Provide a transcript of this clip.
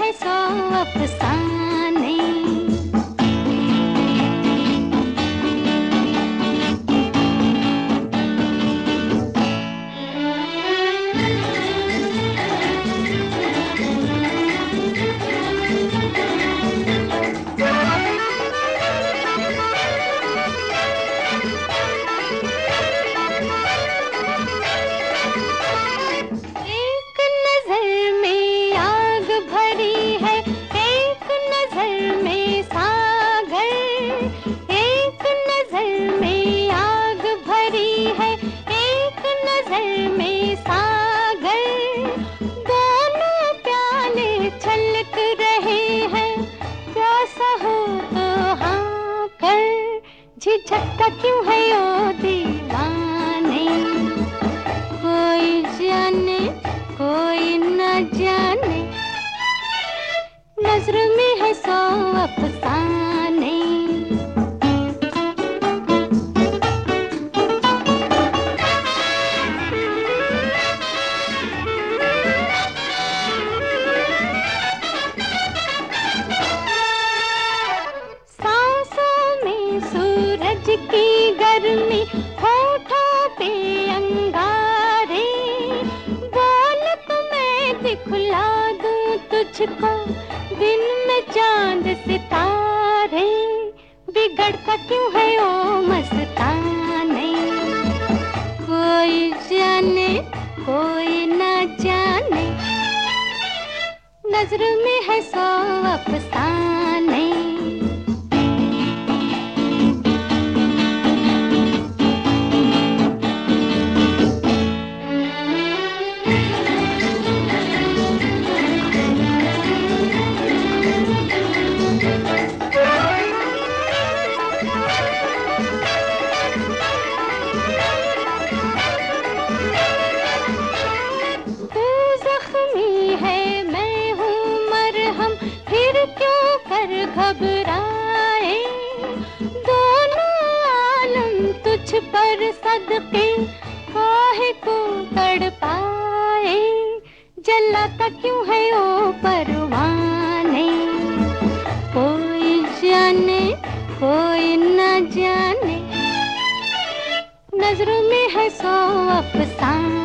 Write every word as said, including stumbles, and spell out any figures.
है सौ अफसाने। झिझकता क्यों है ओ दीवाने, कोई जाने कोई न जाने, नजर में है सौ अफसाने। की गर्मी होठों पे अंगारे, बोल तो मैं दिखला दूं तुझको दिन में चांद सितारे, बिगड़ता क्यों है ओ मस्ताने, कोई जाने कोई न जाने, नजर में है सौ अफसाने। घबराए दोनों आलम तुझ पर सदके काहे को तड़पाए, जलाता क्यों है ओ परवाने, कोई जाने कोई न जाने, नजरों में है सौ अफसाने।